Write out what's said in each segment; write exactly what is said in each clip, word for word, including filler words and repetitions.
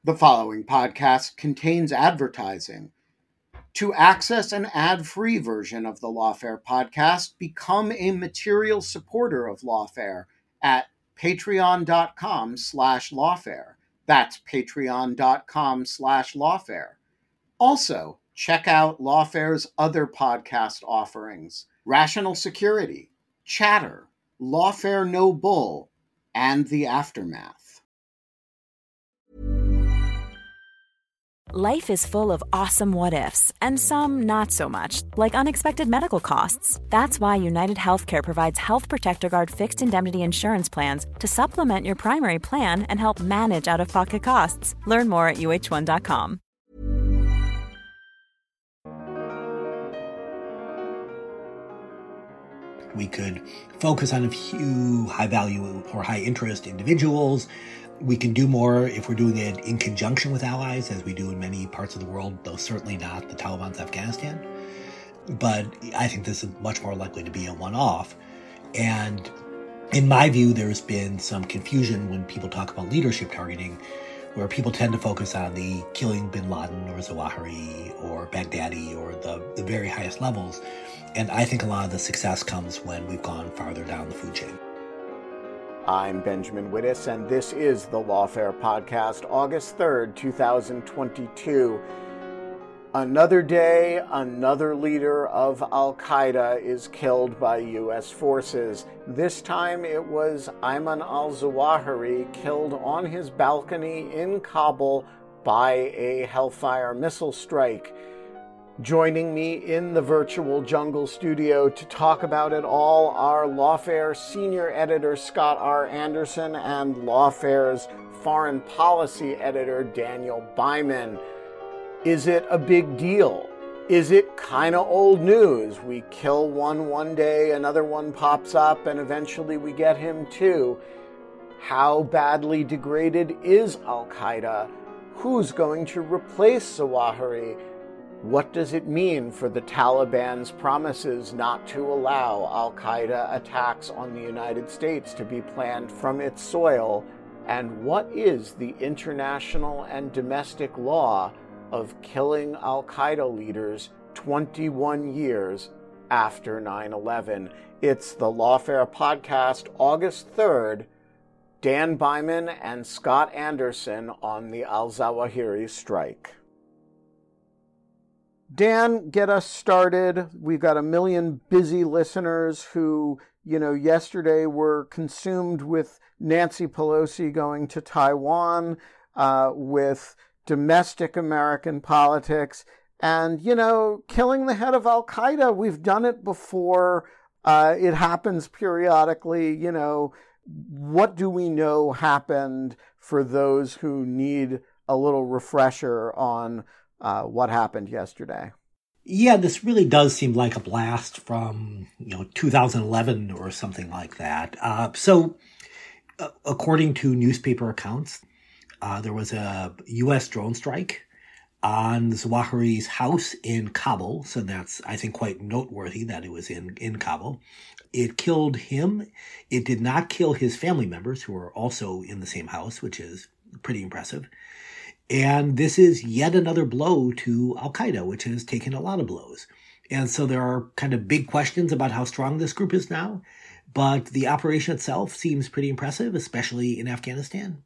The following podcast contains advertising. To access an ad-free version of the Lawfare podcast, become a material supporter of Lawfare at patreon.com slash lawfare. That's patreon.com slash lawfare. Also, check out Lawfare's other podcast offerings: Rational Security, Chatter, Lawfare No Bull, and The Aftermath. Life is full of awesome what-ifs, and some not so much, like unexpected medical costs. That's why United Healthcare provides Health Protector Guard fixed indemnity insurance plans to supplement your primary plan and help manage out-of-pocket costs. Learn more at U H one dot com. We could focus on a few high-value or high-interest individuals. We can do more if we're doing it in conjunction with allies, as we do in many parts of the world, though certainly not the Taliban's Afghanistan. But I think this is much more likely to be a one-off. And in my view, there's been some confusion when people talk about leadership targeting, where people tend to focus on the killing bin Laden or Zawahiri or Baghdadi or the, the very highest levels. And I think a lot of the success comes when we've gone farther down the food chain. I'm Benjamin Wittes, and this is the Lawfare Podcast, August third, twenty twenty-two. Another day, another leader of Al-Qaeda is killed by U S forces. This time it was Ayman al-Zawahiri, killed on his balcony in Kabul by a Hellfire missile strike. Joining me in the virtual jungle studio to talk about it all are Lawfare senior editor Scott R. Anderson and Lawfare's foreign policy editor Daniel Byman. Is it a big deal? Is it kind of old news? We kill one one day, another one pops up, and eventually we get him too. How badly degraded is Al-Qaeda? Who's going to replace Zawahiri? What does it mean for the Taliban's promises not to allow Al-Qaeda attacks on the United States to be planned from its soil? And what is the international and domestic law of killing Al-Qaeda leaders twenty-one years after nine eleven? It's the Lawfare Podcast, August third. Dan Byman and Scott Anderson on the al-Zawahiri strike. Dan, get us started. We've got a million busy listeners who, you know, yesterday were consumed with Nancy Pelosi going to Taiwan, uh, with domestic American politics, and, you know, killing the head of Al-Qaeda. We've done it before. Uh, it happens periodically. You know, what do we know happened for those who need a little refresher on Uh, what happened yesterday? Yeah, this really does seem like a blast from, you know, two thousand eleven or something like that. Uh, so, uh, according to newspaper accounts, uh, there was a U S drone strike on Zawahiri's house in Kabul. So that's, I think, quite noteworthy that it was in, in Kabul. It killed him. It did not kill his family members, who were also in the same house, which is pretty impressive. And this is yet another blow to Al-Qaeda, which has taken a lot of blows. And so there are kind of big questions about how strong this group is now. But the operation itself seems pretty impressive, especially in Afghanistan.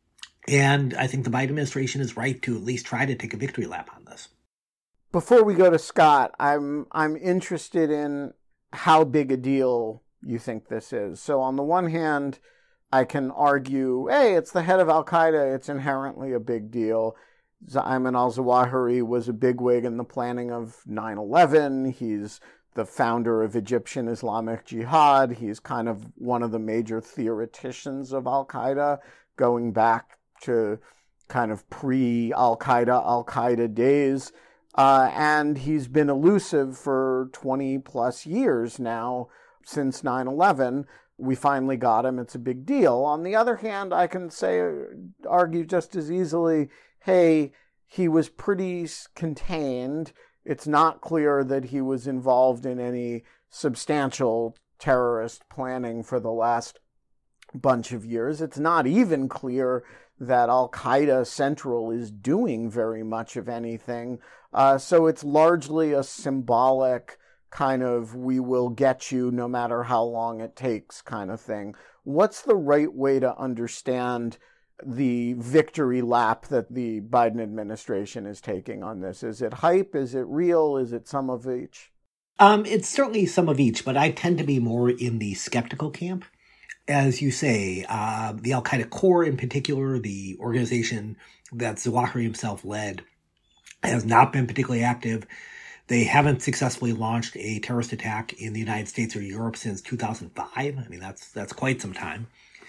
And I think the Biden administration is right to at least try to take a victory lap on this. Before we go to Scott, I'm I'm interested in how big a deal you think this is. So on the one hand, I can argue, hey, it's the head of Al-Qaeda. It's inherently a big deal. Ayman al-Zawahiri was a bigwig in the planning of nine eleven. He's the founder of Egyptian Islamic Jihad. He's kind of one of the major theoreticians of Al-Qaeda, going back to kind of pre-Al-Qaeda, Al-Qaeda days. Uh, and he's been elusive for twenty plus years now, since nine eleven. We finally got him. It's a big deal. On the other hand, I can say, argue just as easily, hey, he was pretty contained. It's not clear that he was involved in any substantial terrorist planning for the last bunch of years. It's not even clear that Al-Qaeda Central is doing very much of anything. Uh, so it's largely a symbolic kind of we will get you no matter how long it takes kind of thing. What's the right way to understand the victory lap that the Biden administration is taking on this? Is it hype? Is it real? Is it some of each? Um, it's certainly some of each, but I tend to be more in the skeptical camp. As you say, uh, the Al-Qaeda core in particular, the organization that Zawahiri himself led, has not been particularly active. They haven't successfully launched a terrorist attack in the United States or Europe since two thousand five. I mean, that's that's quite some time.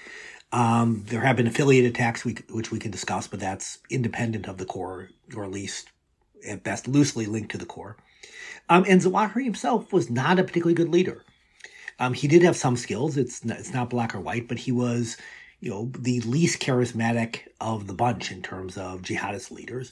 Um, there have been affiliate attacks, we, which we can discuss, but that's independent of the core, or at least at best loosely linked to the core. Um, and Zawahiri himself was not a particularly good leader. Um, he did have some skills. It's not, it's not black or white, but he was, you know, the least charismatic of the bunch in terms of jihadist leaders.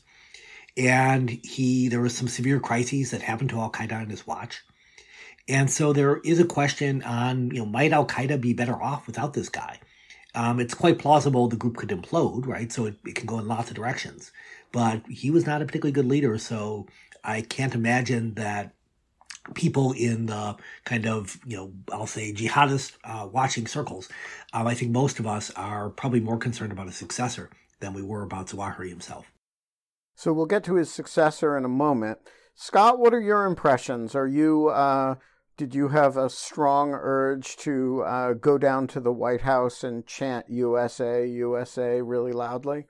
And he, there was some severe crises that happened to Al-Qaeda on his watch. And so there is a question on, you know, might Al-Qaeda be better off without this guy? Um, it's quite plausible the group could implode, right? So it, it can go in lots of directions. But he was not a particularly good leader, so I can't imagine that people in the kind of, you know, I'll say jihadist uh, watching circles, um, I think most of us are probably more concerned about a successor than we were about Zawahiri himself. So we'll get to his successor in a moment. Scott, what are your impressions? Are you, uh, did you have a strong urge to uh, go down to the White House and chant U S A, U S A really loudly?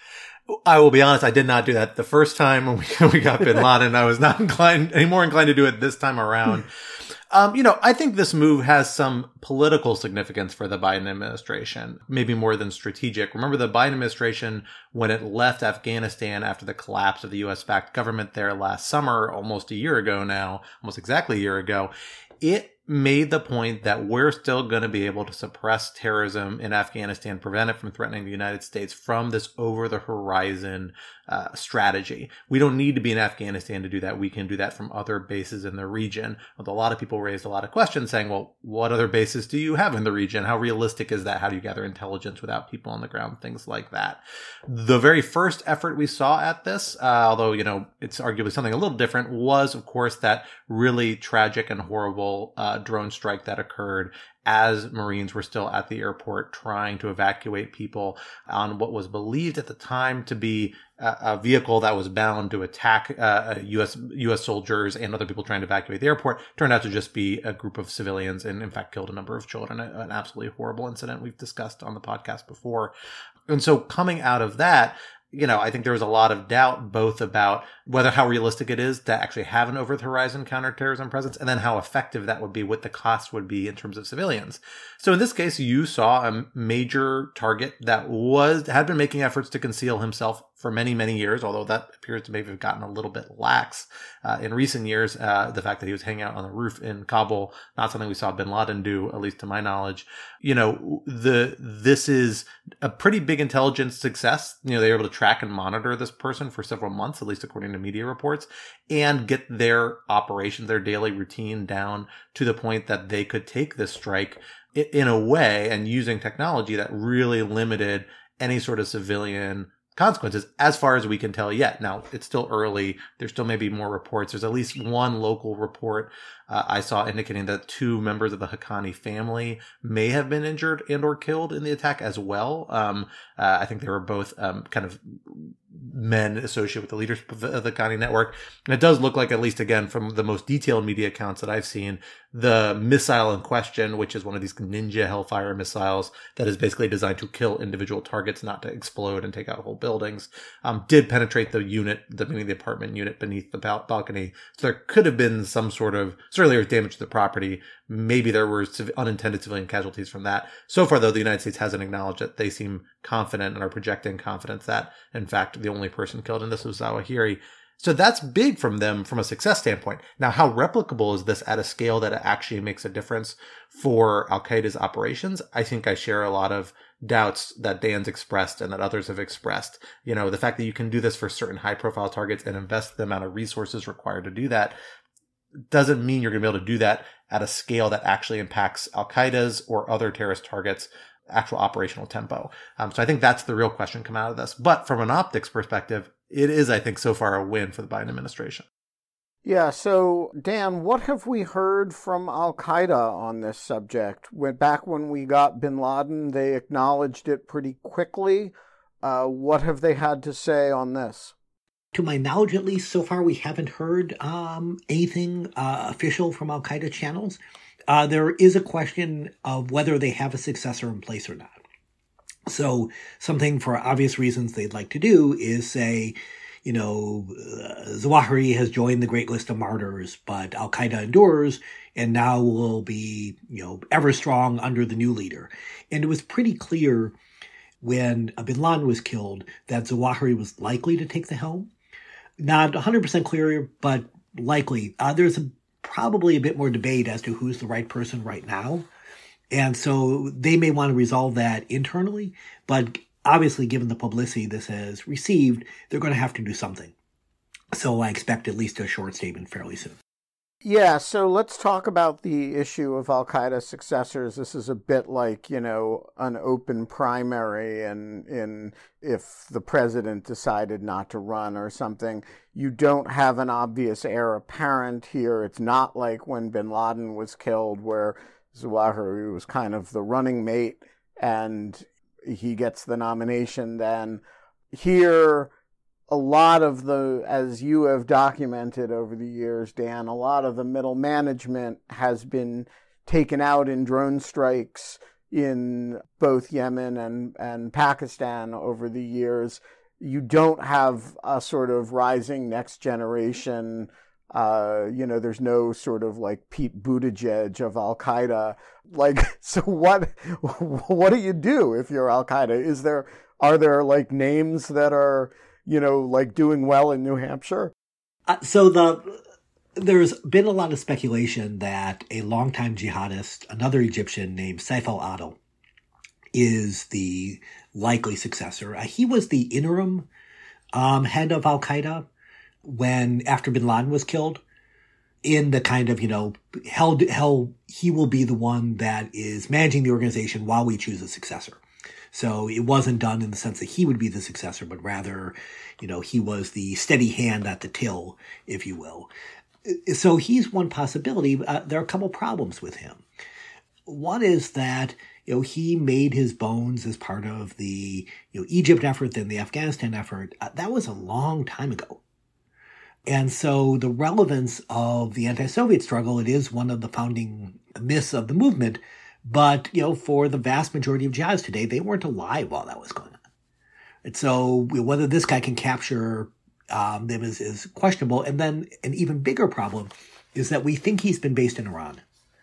I will be honest, I did not do that the first time when we, we got bin Laden. I was not inclined, any more inclined to do it this time around. Um, you know, I think this move has some political significance for the Biden administration, maybe more than strategic. Remember, the Biden administration, when it left Afghanistan after the collapse of the U S-backed government there last summer, almost a year ago now, almost exactly a year ago, it made the point that we're still going to be able to suppress terrorism in Afghanistan, prevent it from threatening the United States from this over-the-horizon uh, strategy. We don't need to be in Afghanistan to do that. We can do that from other bases in the region. Although a lot of people raised a lot of questions saying, well, what other bases do you have in the region? How realistic is that? How do you gather intelligence without people on the ground? Things like that. The very first effort we saw at this, uh, although, you know, it's arguably something a little different, was, of course, that really tragic and horrible uh, drone strike that occurred as Marines were still at the airport trying to evacuate people on what was believed at the time to be a, a vehicle that was bound to attack uh, U S U S soldiers and other people trying to evacuate the airport. Turned out to just be a group of civilians and, in fact, killed a number of children. An absolutely horrible incident we've discussed on the podcast before. And so coming out of that, you know, I think there was a lot of doubt both about whether how realistic it is to actually have an over-the-horizon counterterrorism presence and then how effective that would be, what the cost would be in terms of civilians. So in this case, you saw a major target that was had been making efforts to conceal himself for many, many years, although that appears to maybe have gotten a little bit lax uh, in recent years. Uh, the fact that he was hanging out on the roof in Kabul, not something we saw bin Laden do, at least to my knowledge. You know, the this is a pretty big intelligence success. You know, they were able to track and monitor this person for several months, at least according to media reports, and get their operations, their daily routine down to the point that they could take this strike in a way and using technology that really limited any sort of civilian consequences as far as we can tell yet. Now, it's still early. There's still maybe more reports. There's at least one local report uh, I saw indicating that two members of the Haqqani family may have been injured and or killed in the attack as well. Um, uh, I think they were both um, kind of men associated with the leadership of the, of the Haqqani network. And it does look like, at least again, from the most detailed media accounts that I've seen, the missile in question, which is one of these Ninja Hellfire missiles that is basically designed to kill individual targets, not to explode and take out whole buildings, um, did penetrate the unit, the, meaning the apartment unit beneath the bal- balcony. So there could have been some sort of, certainly there was damage to the property. Maybe there were civ- unintended civilian casualties from that. So far, though, the United States hasn't acknowledged that. They seem confident and are projecting confidence that, in fact, the only person killed in this was Zawahiri. So that's big from them from a success standpoint. Now, how replicable is this at a scale that it actually makes a difference for Al-Qaeda's operations? I think I share a lot of doubts that Dan's expressed and that others have expressed. You know, the fact that you can do this for certain high-profile targets and invest the amount of resources required to do that doesn't mean you're going to be able to do that at a scale that actually impacts Al-Qaeda's or other terrorist targets actual operational tempo. Um, so I think that's the real question come out of this. But from an optics perspective, it is, I think, so far a win for the Biden administration. Yeah, so Dan, what have we heard from Al-Qaeda on this subject? When, back when we got bin Laden, they acknowledged it pretty quickly. Uh, what have they had to say on this? To my knowledge, at least, so far we haven't heard um, anything uh, official from Al-Qaeda channels. Uh, there is a question of whether they have a successor in place or not. So something for obvious reasons they'd like to do is say, you know, uh, Zawahiri has joined the Great List of Martyrs, but Al-Qaeda endures and now will be, you know, ever strong under the new leader. And it was pretty clear when bin Laden was killed that Zawahiri was likely to take the helm. Not one hundred percent clear, but likely. Uh, there's a, probably a bit more debate as to who's the right person right now. And so they may want to resolve that internally, but obviously, given the publicity this has received, they're going to have to do something. So I expect at least a short statement fairly soon. Yeah, so let's talk about the issue of Al-Qaeda successors. This is a bit like, you know, an open primary, and in if the president decided not to run or something, you don't have an obvious heir apparent here. It's not like when bin Laden was killed, where Zawahiri was kind of the running mate and he gets the nomination. Then here, a lot of the, as you have documented over the years, Dan, a lot of the middle management has been taken out in drone strikes in both Yemen and, and Pakistan over the years. You don't have a sort of rising next generation. Uh, you know, there's no sort of like Pete Buttigieg of Al-Qaeda. Like, so what, what do you do if you're Al-Qaeda? Is there, are there like names that are, you know, like doing well in New Hampshire? Uh, so the, there's been a lot of speculation that a longtime jihadist, another Egyptian named Saif al-Adil, is the likely successor. Uh, he was the interim um, head of Al-Qaeda when, after bin Laden was killed, in the kind of, you know, hell, hell, he will be the one that is managing the organization while we choose a successor. So it wasn't done in the sense that he would be the successor, but rather, you know, he was the steady hand at the till, if you will. So he's one possibility. Uh, there are a couple problems with him. One is that, you know, he made his bones as part of the, you know, Egypt effort, then the Afghanistan effort. Uh, that was a long time ago. And so the relevance of the anti-Soviet struggle, it is one of the founding myths of the movement. But, you know, for the vast majority of jihadists today, they weren't alive while that was going on. And so whether this guy can capture um, them is, is questionable. And then an even bigger problem is that we think he's been based in Iran.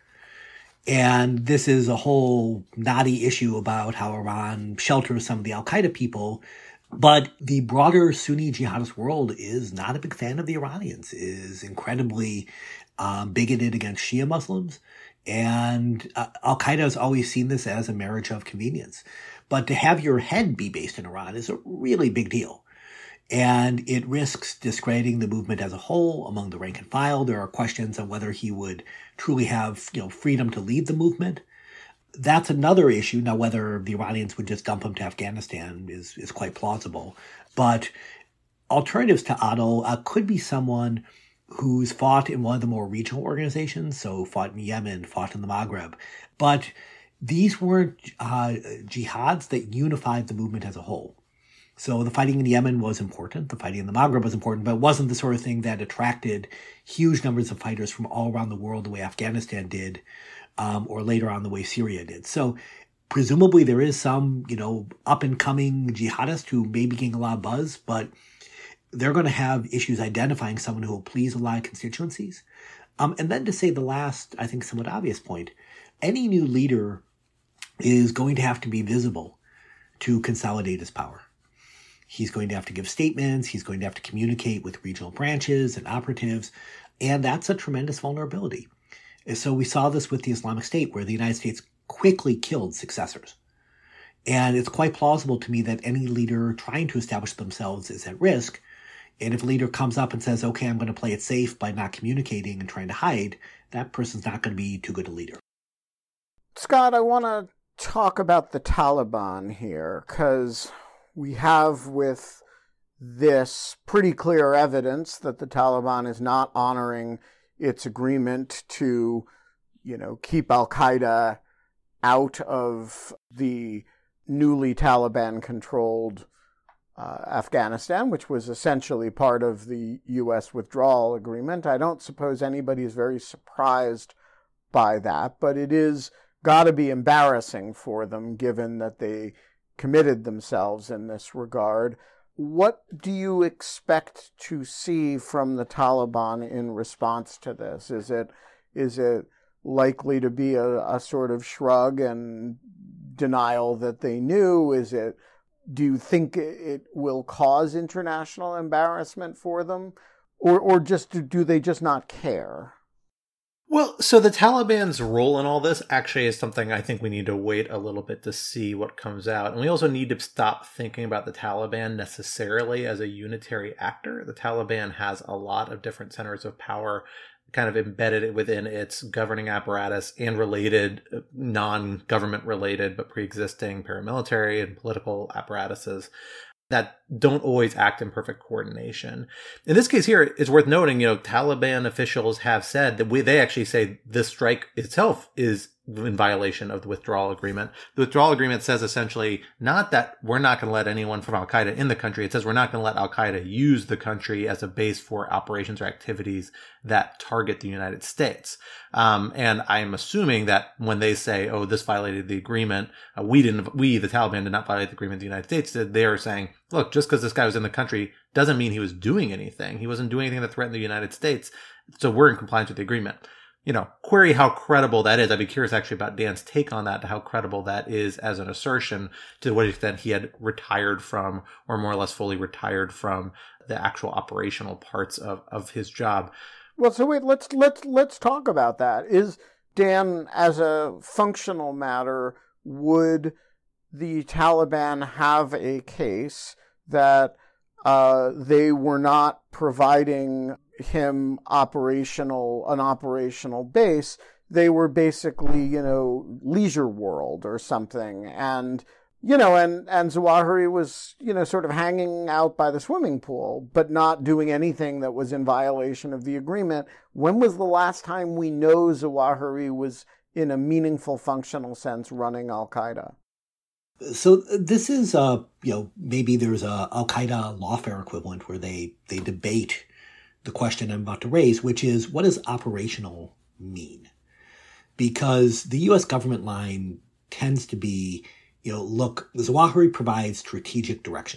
And this is a whole knotty issue about how Iran shelters some of the Al-Qaeda people. But the broader Sunni jihadist world is not a big fan of the Iranians, is incredibly um, bigoted against Shia Muslims. And uh, Al-Qaeda has always seen this as a marriage of convenience. But to have your head be based in Iran is a really big deal. And it risks discrediting the movement as a whole among the rank and file. There are questions on whether he would truly have, you know, freedom to lead the movement. That's another issue. Now, whether the Iranians would just dump him to Afghanistan is, is quite plausible. But alternatives to Adil uh, could be someone who's fought in one of the more regional organizations, so fought in Yemen, fought in the Maghreb. But these weren't uh, jihads that unified the movement as a whole. So the fighting in Yemen was important. The fighting in the Maghreb was important, but it wasn't the sort of thing that attracted huge numbers of fighters from all around the world the way Afghanistan did, um, or later on the way Syria did. So presumably there is some, you know, up-and-coming jihadist who may be getting a lot of buzz, but they're going to have issues identifying someone who will please a lot of constituencies. Um, and then to say the last, I think, somewhat obvious point, any new leader is going to have to be visible to consolidate his power. He's going to have to give statements. He's going to have to communicate with regional branches and operatives. And that's a tremendous vulnerability. And so we saw this with the Islamic State, where the United States quickly killed successors. And it's quite plausible to me that any leader trying to establish themselves is at risk. And if a leader comes up and says, okay, I'm going to play it safe by not communicating and trying to hide, that person's not going to be too good a leader. Scott, I want to talk about the Taliban here, because we have with this pretty clear evidence that the Taliban is not honoring its agreement to, you know, keep Al-Qaeda out of the newly Taliban-controlled uh, Afghanistan, which was essentially part of the U S withdrawal agreement. I don't suppose anybody is very surprised by that, but it is got to be embarrassing for them, given that they committed themselves in this regard. What do you expect to see from the Taliban in response to this? Is it is it likely to be a, a sort of shrug and denial that they knew? Is it, do you think it will cause international embarrassment for them? Or or just do, do they just not care? Well, so the Taliban's role in all this actually is something I think we need to wait a little bit to see what comes out. And we also need to stop thinking about the Taliban necessarily as a unitary actor. The Taliban has a lot of different centers of power kind of embedded within its governing apparatus and related, non-government related, but pre-existing paramilitary and political apparatuses that don't always act in perfect coordination. In this case here, it's worth noting, you know, Taliban officials have said that we, they actually say this strike itself is in violation of the withdrawal agreement. The withdrawal agreement says essentially not that we're not going to let anyone from Al-Qaeda in the country. It says we're not going to let Al-Qaeda use the country as a base for operations or activities that target the United States. Um, and I'm assuming that when they say, oh, this violated the agreement, uh, we didn't, we, the Taliban, did not violate the agreement the United States did. They are saying, look, just because this guy was in the country doesn't mean he was doing anything. He wasn't doing anything that threatened the United States. So we're in compliance with the agreement. You know, query how credible that is. I'd be curious actually about Dan's take on that, to how credible that is as an assertion, to what extent he had retired from, or more or less fully retired from, the actual operational parts of, of his job. Well, so wait, let's let's let's talk about that. Is, Dan, as a functional matter, would the Taliban have a case that uh, they were not providing him operational, an operational base? They were basically, you know, Leisure World or something. And, you know, and, and Zawahiri was, you know, sort of hanging out by the swimming pool, but not doing anything that was in violation of the agreement. When was the last time we know Zawahiri was, in a meaningful functional sense, running Al-Qaeda? So this is, uh, you know, maybe there's a Al-Qaeda lawfare equivalent where they, they debate the question I'm about to raise, which is, what does operational mean? Because the U S government line tends to be, you know, look, Zawahiri provides strategic direction.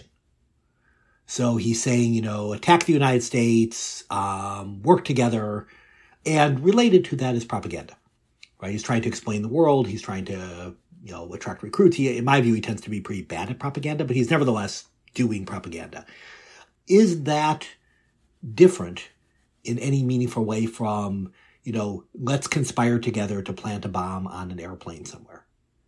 So he's saying, you know, attack the United States, um, work together, and related to that is propaganda, right? He's trying to explain the world. He's trying to, you know, attract recruits. He, in my view, he tends to be pretty bad at propaganda, but he's nevertheless doing propaganda. Is that different in any meaningful way from, you know, let's conspire together to plant a bomb on an airplane somewhere?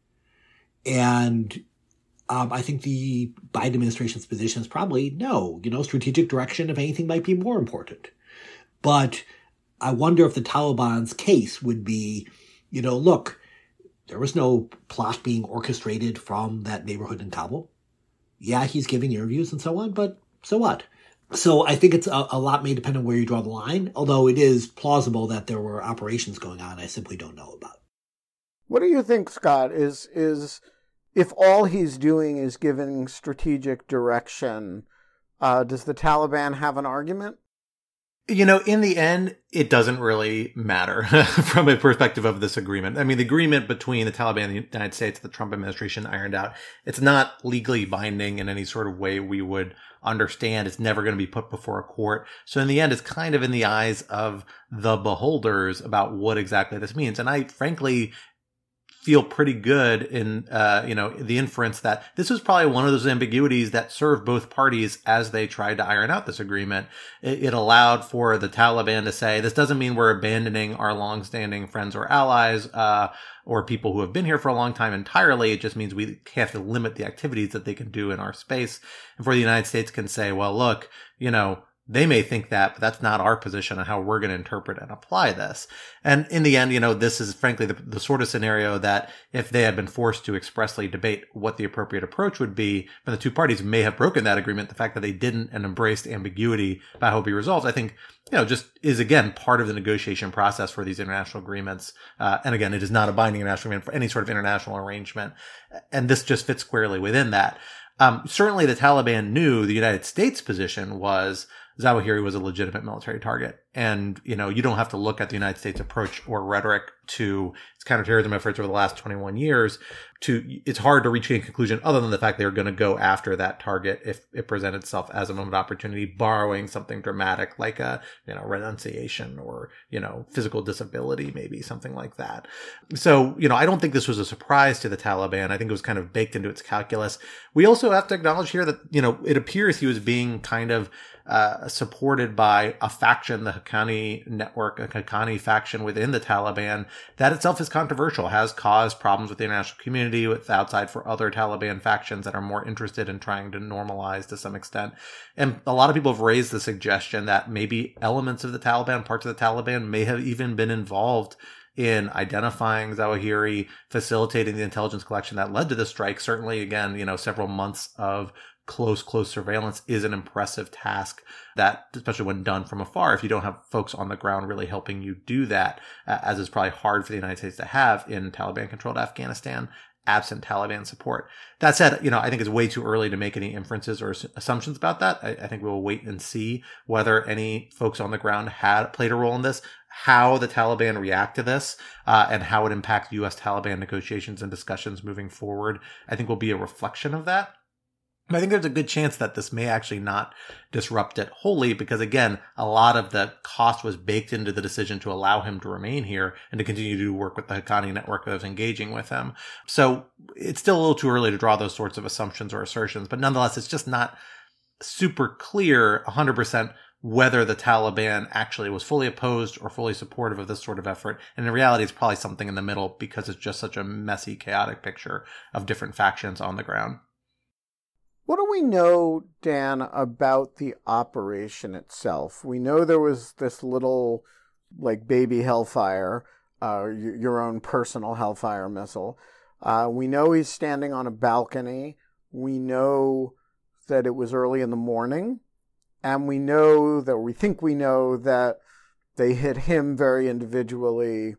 And um, I think the Biden administration's position is probably no, you know, strategic direction, if anything, might be more important. But I wonder if the Taliban's case would be, you know, look, there was no plot being orchestrated from that neighborhood in Kabul. Yeah, he's giving interviews and so on, but so what? So I think it's a, a lot may depend on where you draw the line, although it is plausible that there were operations going on I simply don't know about. What do you think, Scott, is is if all he's doing is giving strategic direction, uh, does the Taliban have an argument? You know, in the end, it doesn't really matter from a perspective of this agreement. I mean, the agreement between the Taliban and the United States, the Trump administration ironed out, it's not legally binding in any sort of way we would understand. It's never going to be put before a court. So in the end, it's kind of in the eyes of the beholders about what exactly this means. And I frankly feel pretty good in, uh, you know, the inference that this was probably one of those ambiguities that served both parties as they tried to iron out this agreement. It, it allowed for the Taliban to say, this doesn't mean we're abandoning our longstanding friends or allies, uh, or people who have been here for a long time entirely. It just means we have to limit the activities that they can do in our space. And for the United States can say, well, look, you know, They may think that, but that's not our position on how we're going to interpret and apply this. And in the end, you know, this is frankly the, the sort of scenario that if they had been forced to expressly debate what the appropriate approach would be, but the two parties may have broken that agreement. The fact that they didn't and embraced ambiguity about how it would be resolved, I think, you know, just is again part of the negotiation process for these international agreements. Uh, and again, it is not a binding international agreement for any sort of international arrangement. And this just fits squarely within that. Um, certainly the Taliban knew the United States position was Zawahiri was a legitimate military target. And, you know, you don't have to look at the United States approach or rhetoric to its counterterrorism efforts over the last twenty-one years to, it's hard to reach a conclusion other than the fact they're going to go after that target if it presents itself as a moment of opportunity, borrowing something dramatic like a, you know, renunciation or, you know, physical disability, maybe something like that. So, you know, I don't think this was a surprise to the Taliban. I think it was kind of baked into its calculus. We also have to acknowledge here that, you know, it appears he was being kind of Uh, supported by a faction, the Haqqani network, a Haqqani faction within the Taliban. That itself is controversial, has caused problems with the international community, with outside for other Taliban factions that are more interested in trying to normalize to some extent. And a lot of people have raised the suggestion that maybe elements of the Taliban, parts of the Taliban may have even been involved in identifying Zawahiri, facilitating the intelligence collection that led to the strike. Certainly, again, you know, several months of close, close surveillance is an impressive task that, especially when done from afar, if you don't have folks on the ground really helping you do that, uh, as is probably hard for the United States to have in Taliban-controlled Afghanistan, absent Taliban support. That said, you know, I think it's way too early to make any inferences or assumptions about that. I, I think we'll wait and see whether any folks on the ground had played a role in this, how the Taliban react to this, uh, and how it impacts U S Taliban negotiations and discussions moving forward. I think will be a reflection of that. I think there's a good chance that this may actually not disrupt it wholly because, again, a lot of the cost was baked into the decision to allow him to remain here and to continue to do work with the Haqqani network that was engaging with him. So it's still a little too early to draw those sorts of assumptions or assertions, but nonetheless, it's just not super clear one hundred percent whether the Taliban actually was fully opposed or fully supportive of this sort of effort. And in reality, it's probably something in the middle because it's just such a messy, chaotic picture of different factions on the ground. What do we know, Dan, about the operation itself? We know there was this little, like, baby Hellfire, uh, your own personal Hellfire missile. Uh, we know he's standing on a balcony. We know that it was early in the morning. And we know that, we think we know that they hit him very individually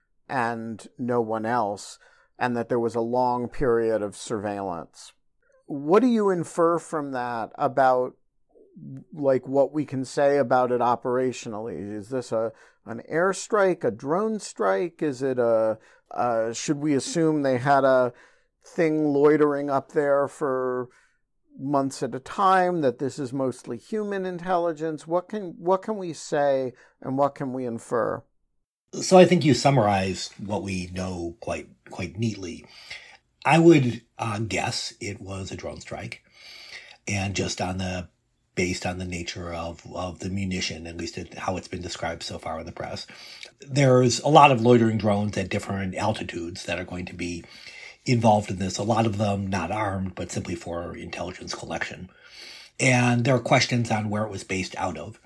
and no one else, and that there was a long period of surveillance. What do you infer from that about, like, what we can say about it operationally? Is this a an airstrike, a drone strike? Is it a, uh, should we assume they had a thing loitering up there for months at a time, that this is mostly human intelligence? What can what can we say and what can we infer? So I think you summarized what we know quite quite neatly. I would uh, guess it was a drone strike, and just on the based on the nature of, of the munition, at least how it's been described so far in the press. There's a lot of loitering drones at different altitudes that are going to be involved in this, a lot of them not armed, but simply for intelligence collection. And there are questions on where it was based out of.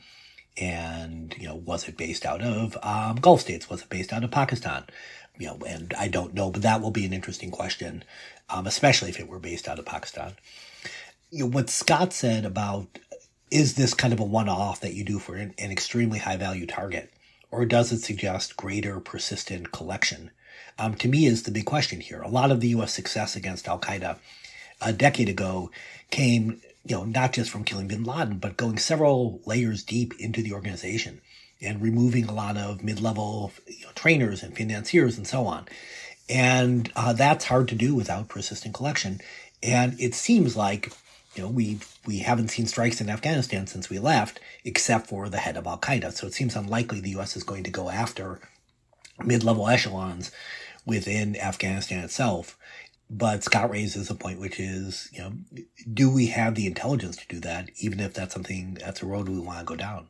And, you know, was it based out of um, Gulf states? Was it based out of Pakistan? You know, and I don't know, but that will be an interesting question, um, especially if it were based out of Pakistan. You know, what Scott said about, is this kind of a one-off that you do for an, an extremely high-value target, or does it suggest greater persistent collection? Um, to me is the big question here. A lot of the U S success against al-Qaeda a decade ago came, you know, not just from killing bin Laden, but going several layers deep into the organization and removing a lot of mid-level, you know, trainers and financiers and so on. And uh, that's hard to do without persistent collection. And it seems like, you know, we we haven't seen strikes in Afghanistan since we left, except for the head of al-Qaeda. So it seems unlikely the U S is going to go after mid-level echelons within Afghanistan itself. But Scott raises a point, which is, you know, do we have the intelligence to do that, even if that's something, that's a road we want to go down?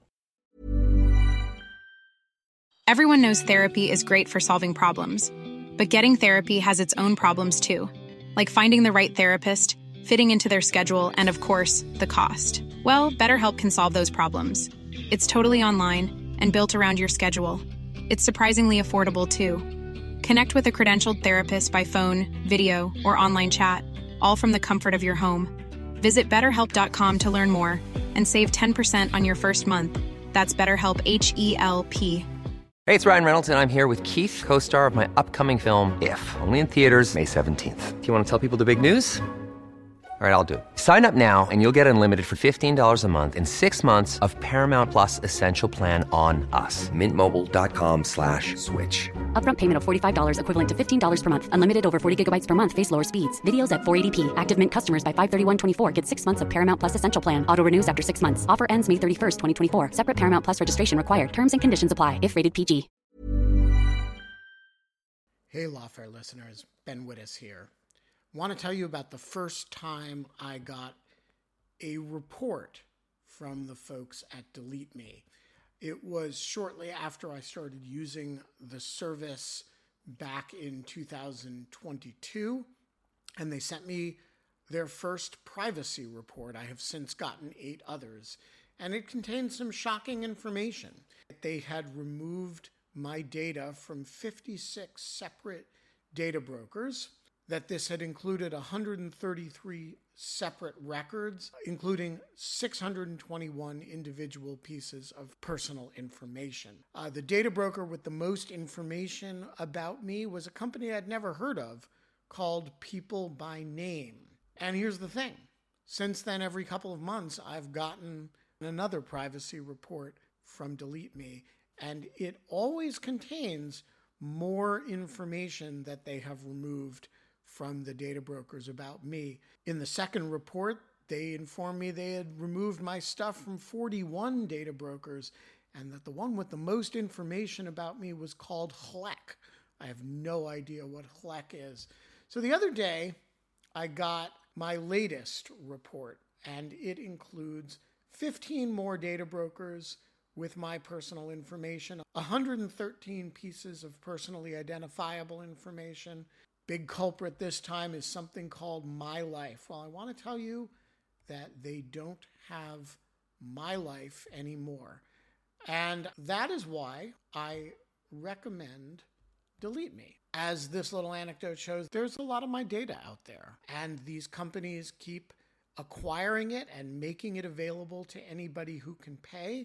Everyone knows therapy is great for solving problems, but getting therapy has its own problems too, like finding the right therapist, fitting into their schedule, and of course, the cost. Well, BetterHelp can solve those problems. It's totally online and built around your schedule. It's surprisingly affordable, too. Connect with a credentialed therapist by phone, video, or online chat, all from the comfort of your home. Visit better help dot com to learn more and save ten percent on your first month. That's BetterHelp, H E L P. Hey, it's Ryan Reynolds, and I'm here with Keith, co-star of my upcoming film, If, only in theaters May seventeenth. Do you want to tell people the big news? All right, I'll do it. Sign up now and you'll get unlimited for fifteen dollars a month and six months of Paramount Plus Essential Plan on us. Mint Mobile dot com slash switch. Upfront payment of forty-five dollars equivalent to fifteen dollars per month. Unlimited over forty gigabytes per month. Face lower speeds. Videos at four eighty p. Active Mint customers by five thirty-one twenty-four get six months of Paramount Plus Essential Plan. Auto renews after six months. Offer ends May thirty-first, twenty twenty-four. Separate Paramount Plus registration required. Terms and conditions apply if rated P G. Hey, Lawfare listeners. Ben Wittes here. Want to tell you about the first time I got a report from the folks at Delete Me. It was shortly after I started using the service back in two thousand twenty-two, and they sent me their first privacy report. I have since gotten eight others, and it contained some shocking information. They had removed my data from fifty-six separate data brokers, that this had included one hundred thirty-three separate records, including six hundred twenty-one individual pieces of personal information. Uh, the data broker with the most information about me was a company I'd never heard of called People by Name. And here's the thing. Since then, every couple of months, I've gotten another privacy report from Delete Me, and it always contains more information that they have removed from the data brokers about me. In the second report, they informed me they had removed my stuff from forty-one data brokers, and that the one with the most information about me was called H L E C. I have no idea what H L E C is. So the other day, I got my latest report, and it includes fifteen more data brokers with my personal information, one hundred thirteen pieces of personally identifiable information. Big culprit this time is something called My Life. Well, I want to tell you that they don't have My Life anymore. And that is why I recommend Delete Me. As this little anecdote shows, there's a lot of my data out there, and these companies keep acquiring it and making it available to anybody who can pay.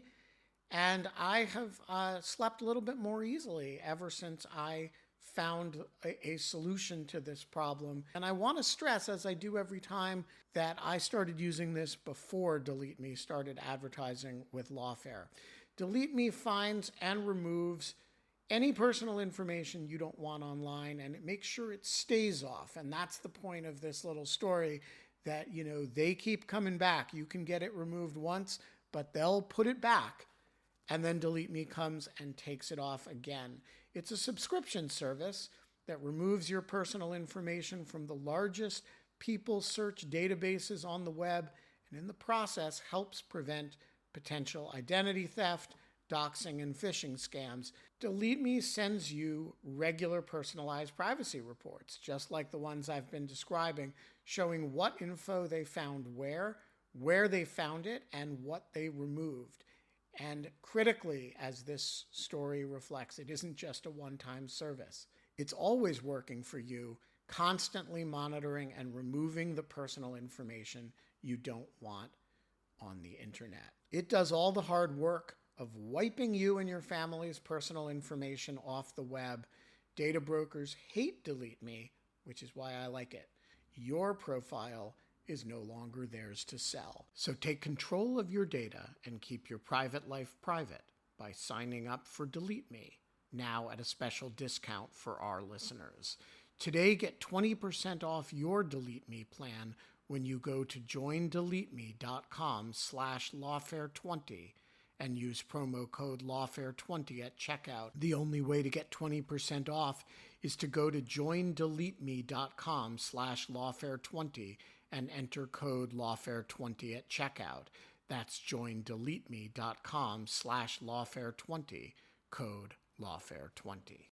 And I have uh, slept a little bit more easily ever since I found a, a solution to this problem. And I want to stress, as I do every time, that I started using this before Delete Me started advertising with Lawfare. Delete Me finds and removes any personal information you don't want online, and it makes sure it stays off. And that's the point of this little story, that, you know, they keep coming back. You can get it removed once, but they'll put it back. And then Delete Me comes and takes it off again. It's a subscription service that removes your personal information from the largest people search databases on the web, and in the process helps prevent potential identity theft, doxing, and phishing scams. Delete Me sends you regular personalized privacy reports, just like the ones I've been describing, showing what info they found where, where they found it, and what they removed. And critically, as this story reflects, it isn't just a one-time service. It's always working for you, constantly monitoring and removing the personal information you don't want on the internet. It does all the hard work of wiping you and your family's personal information off the web. Data brokers hate Delete Me, which is why I like it. Your profile is no longer theirs to sell. So take control of your data and keep your private life private by signing up for Delete Me, now at a special discount for our listeners. Today, get twenty percent off your Delete Me plan when you go to joindeleteme.com slash lawfare20 and use promo code lawfare twenty at checkout. The only way to get twenty percent off is to go to joindeleteme.com slash lawfare20 and enter code lawfare twenty at checkout. That's joindeleteme.com slash lawfare20, code lawfare twenty.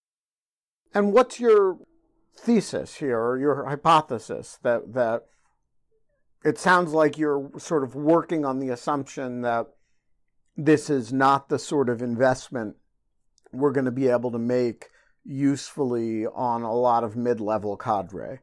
And what's your thesis here, or your hypothesis, that that it sounds like you're sort of working on the assumption that this is not the sort of investment we're going to be able to make usefully on a lot of mid-level cadre.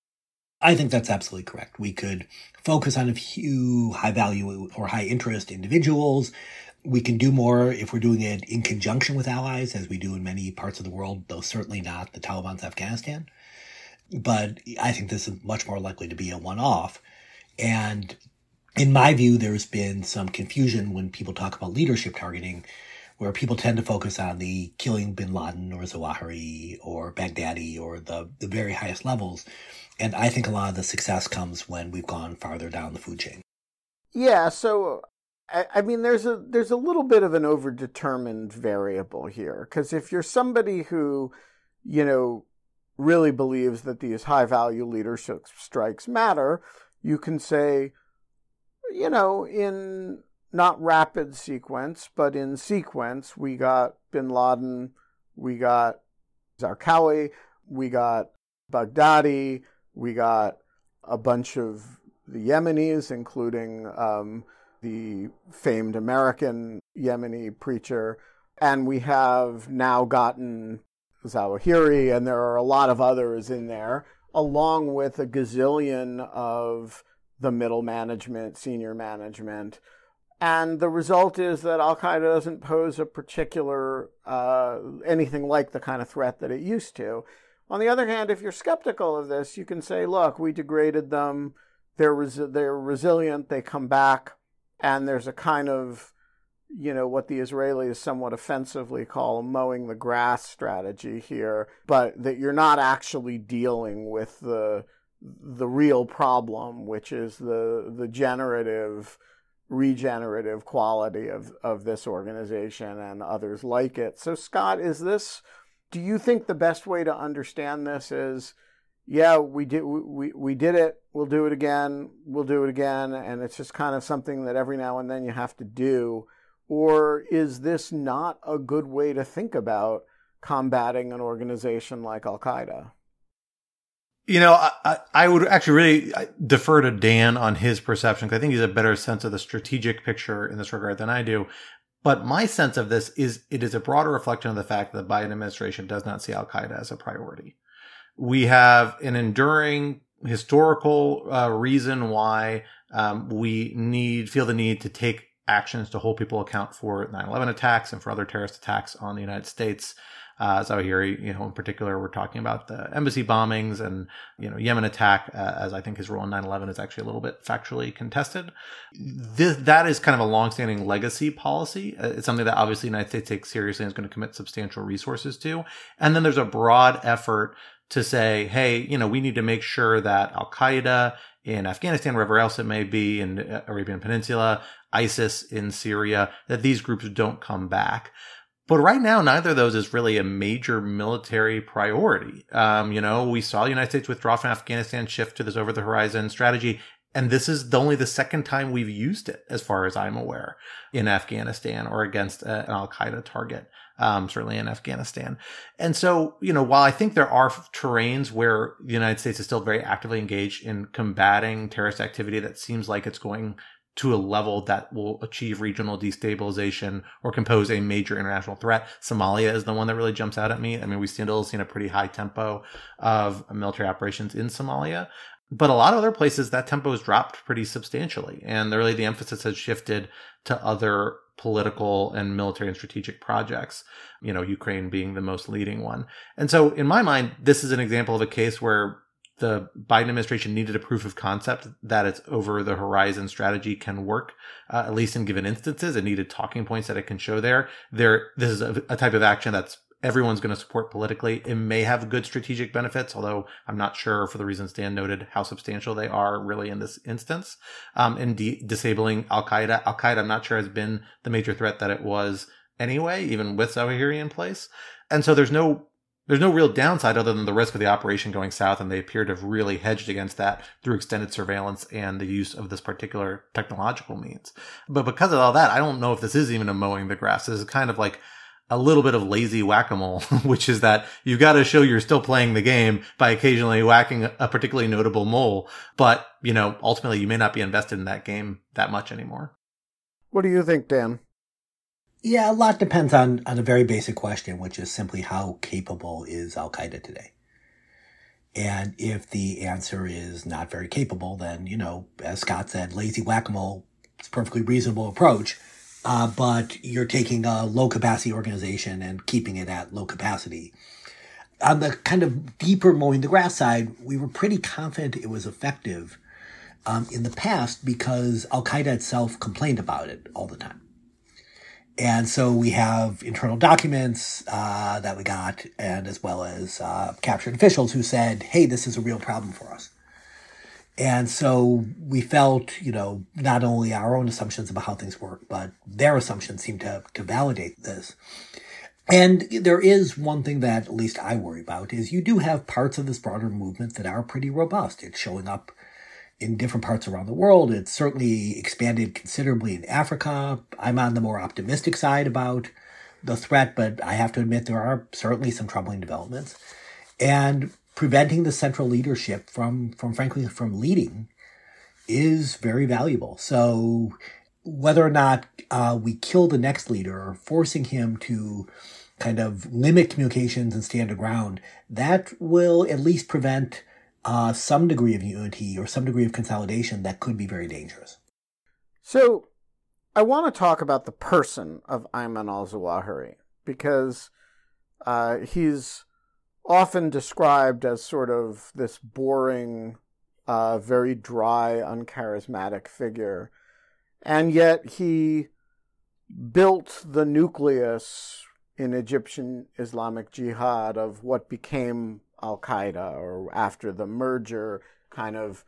I think that's absolutely correct. We could focus on a few high-value or high-interest individuals. We can do more if we're doing it in conjunction with allies, as we do in many parts of the world, though certainly not the Taliban's Afghanistan. But I think this is much more likely to be a one-off. And in my view, there's been some confusion when people talk about leadership targeting, where people tend to focus on the killing bin Laden or Zawahiri or Baghdadi or the, the very highest levels. And I think a lot of the success comes when we've gone farther down the food chain. Yeah, so, I, I mean, there's a there's a little bit of an overdetermined variable here. Because if you're somebody who, you know, really believes that these high-value leadership strikes matter, you can say, you know, in not rapid sequence, but in sequence, we got bin Laden, we got Zarqawi, we got Baghdadi, we got a bunch of the Yemenis, including um, the famed American Yemeni preacher, and we have now gotten Zawahiri, and there are a lot of others in there, along with a gazillion of the middle management, senior management. And the result is that Al-Qaeda doesn't pose a particular, uh, anything like the kind of threat that it used to. On the other hand, if you're skeptical of this, you can say, look, we degraded them, they're, res- they're resilient, they come back, and there's a kind of, you know, what the Israelis somewhat offensively call mowing the grass strategy here, but that you're not actually dealing with the the real problem, which is the the generative, regenerative quality of, of this organization and others like it. So, Scott, is this, do you think the best way to understand this is, yeah, we did, we, we did it, we'll do it again, we'll do it again, and it's just kind of something that every now and then you have to do? Or is this not a good way to think about combating an organization like Al-Qaeda? You know, I, I would actually really defer to Dan on his perception, because I think he's a better sense of the strategic picture in this regard than I do. But my sense of this is it is a broader reflection of the fact that the Biden administration does not see Al-Qaeda as a priority. We have an enduring historical uh, reason why um, we need feel the need to take actions to hold people account for nine eleven attacks and for other terrorist attacks on the United States. Uh, Zawahiri, you know, in particular, we're talking about the embassy bombings and, you know, Yemen attack, uh, as I think his role in nine eleven is actually a little bit factually contested. This, that is kind of a longstanding legacy policy. Uh, it's something that obviously the United States takes seriously and is going to commit substantial resources to. And then there's a broad effort to say, hey, you know, we need to make sure that Al-Qaeda in Afghanistan, wherever else it may be, in the Arabian Peninsula, ISIS in Syria, that these groups don't come back. But right now, neither of those is really a major military priority. Um, you know, we saw the United States withdraw from Afghanistan, shift to this over-the-horizon strategy, and this is the only the second time we've used it, as far as I'm aware, in Afghanistan or against a, an Al-Qaeda target, um, certainly in Afghanistan. And so, you know, while I think there are terrains where the United States is still very actively engaged in combating terrorist activity that seems like it's going to a level that will achieve regional destabilization or compose a major international threat. Somalia is the one that really jumps out at me. I mean, we've still seen a pretty high tempo of military operations in Somalia, but a lot of other places that tempo has dropped pretty substantially. And really the emphasis has shifted to other political and military and strategic projects, you know, Ukraine being the most leading one. And so in my mind, this is an example of a case where the Biden administration needed a proof of concept that its over-the-horizon strategy can work, uh, at least in given instances. It needed talking points that it can show there. There, this is a, a type of action that's everyone's going to support politically. It may have good strategic benefits, although I'm not sure, for the reasons Dan noted, how substantial they are really in this instance. Um, in de- disabling Al-Qaeda, Al-Qaeda, I'm not sure has been the major threat that it was anyway, even with Zawahiri in place. And so there's no There's no real downside other than the risk of the operation going south, and they appear to have really hedged against that through extended surveillance and the use of this particular technological means. But because of all that, I don't know if this is even a mowing the grass. This is kind of like a little bit of lazy whack-a-mole, which is that you've got to show you're still playing the game by occasionally whacking a particularly notable mole. But, you know, ultimately you may not be invested in that game that much anymore. What do you think, Dan? Yeah, a lot depends on, on a very basic question, which is simply how capable is Al-Qaeda today? And if the answer is not very capable, then, you know, as Scott said, lazy whack-a-mole is a perfectly reasonable approach. Uh, but you're taking a low-capacity organization and keeping it at low capacity. On the kind of deeper mowing the grass side, we were pretty confident it was effective um, in the past because Al-Qaeda itself complained about it all the time. And so we have internal documents uh, that we got, and as well as uh, captured officials who said, hey, this is a real problem for us. And so we felt, you know, not only our own assumptions about how things work, but their assumptions seemed to, to validate this. And there is one thing that at least I worry about is you do have parts of this broader movement that are pretty robust. It's showing up in different parts around the world. It's certainly expanded considerably in Africa. I'm on the more optimistic side about the threat, but I have to admit there are certainly some troubling developments. And preventing the central leadership from, from frankly, from leading is very valuable. So whether or not uh, we kill the next leader, forcing him to kind of limit communications and stand ground, that will at least prevent uh, some degree of unity or some degree of consolidation that could be very dangerous. So I want to talk about the person of Ayman al-Zawahiri because uh, he's often described as sort of this boring, uh, very dry, uncharismatic figure. And yet he built the nucleus in Egyptian Islamic Jihad of what became Al-Qaeda, or after the merger kind of